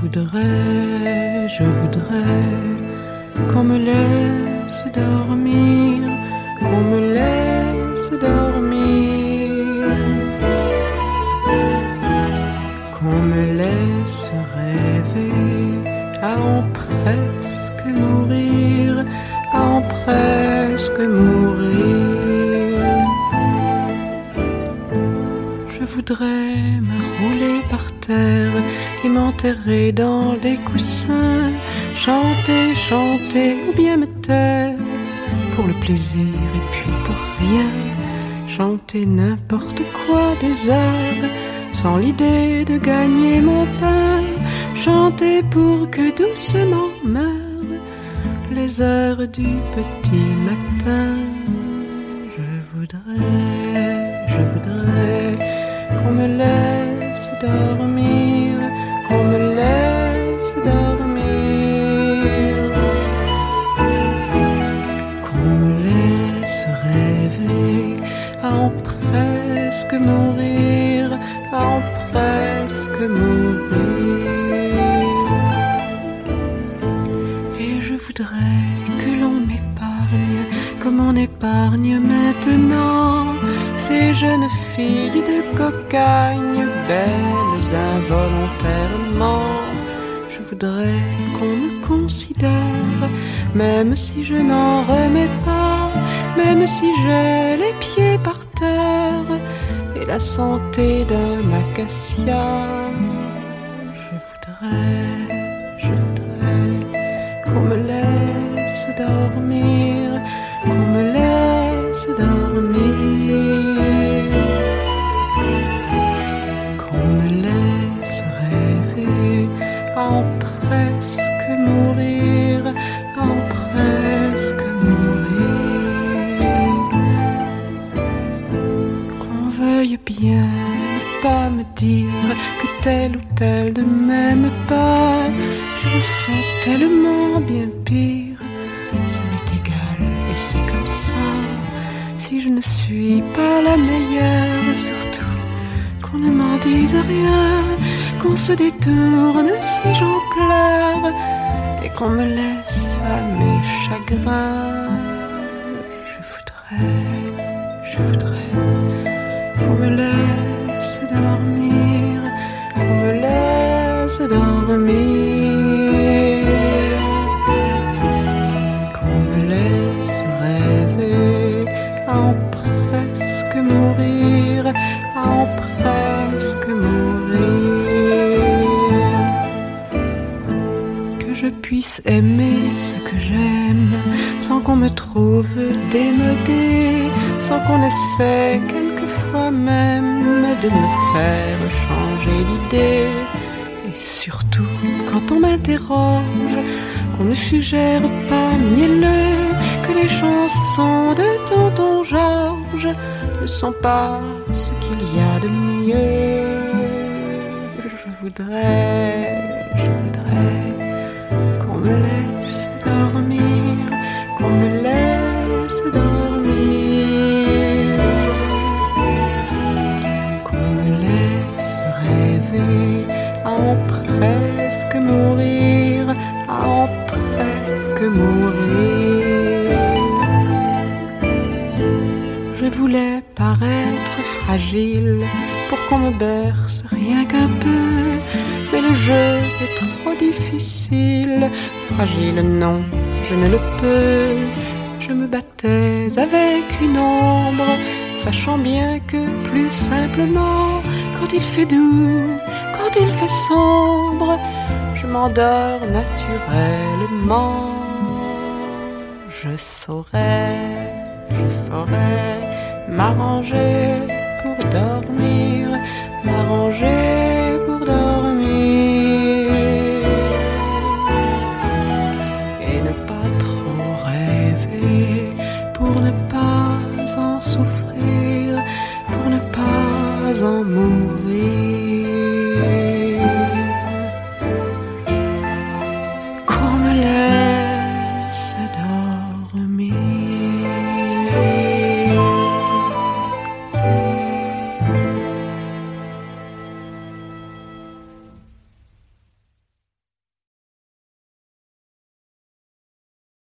Je voudrais qu'on me laisse dormir, qu'on me laisse dormir, qu'on me laisse rêver à en presque mourir, à en presque mourir. Je voudrais me rouler par terre et m'enterrer dans des coussins, chanter, chanter ou bien me taire pour le plaisir et puis pour rien, chanter n'importe quoi des airs sans l'idée de gagner mon pain, chanter pour que doucement meurent les heures du petit matin. Je voudrais qu'on me laisse dormir, qu'on me laisse dormir, qu'on me laisse rêver à en presque mourir, à en presque mourir. Et je voudrais que l'on m'épargne comme on épargne maintenant ces jeunes filles de cocagne, belles involontairement. Je voudrais qu'on me considère, même si je n'en remets pas, même si j'ai les pieds par terre et la santé d'un acacia. Je voudrais qu'on me laisse dormir, qu'on me laisse dormir, qu'on me laisse rêver à en presque mourir, à en presque mourir. Qu'on veuille bien ne pas me dire que tel ou tel ne m'aime pas, je le sais tellement bien pire, ça m'est égal et c'est comme ça. Si je ne suis pas la meilleure, surtout qu'on ne m'en dise rien, qu'on se détourne si j'en pleure et qu'on me laisse à mes chagrins. Je voudrais qu'on me laisse dormir, qu'on me laisse dormir, qu'on me laisse rêver à en presque mourir, à en presque mourir. Que je puisse aimer ce que j'aime sans qu'on me trouve démodée, sans qu'on essaie quelquefois même de me faire changer d'idée. Et surtout quand on m'interroge, qu'on ne suggère pas mielleux que les chansons de Tonton Georges ne sont pas ce qu'il y a de mieux. Je voudrais qu'on me laisse dormir, qu'on me laisse dormir, qu'on me laisse rêver à en presque mourir, à en presque mourir. Je voulais paraître fragile pour qu'on me berce rien qu'un peu, mais le jeu est trop difficile. Fragile non, je ne le peux. Je me battais avec une ombre, sachant bien que plus simplement, quand il fait doux, quand il fait sombre, je m'endors naturellement. Je saurais m'arranger pour dormir, m'arranger pour dormir, et ne pas trop rêver pour ne pas en souffrir, pour ne pas en mourir.